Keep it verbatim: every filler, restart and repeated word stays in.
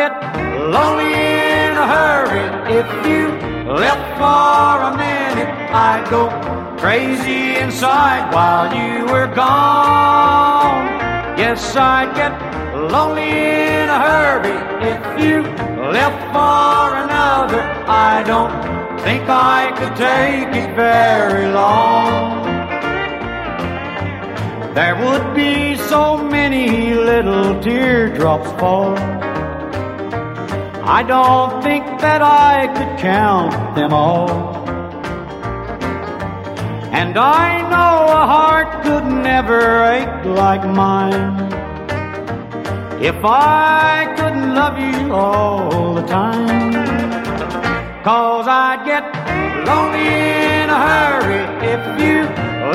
get lonely in a hurry. If you left for a minute, I'd go crazy inside while you were gone. Yes, I'd get lonely in a hurry if you left for another. I don't think I could take it very long. There would be so many little teardrops fall. I don't think that I could count them all. And I know a heart could never ache like mine if I couldn't love you all the time. 'Cause I'd get lonely in a hurry if you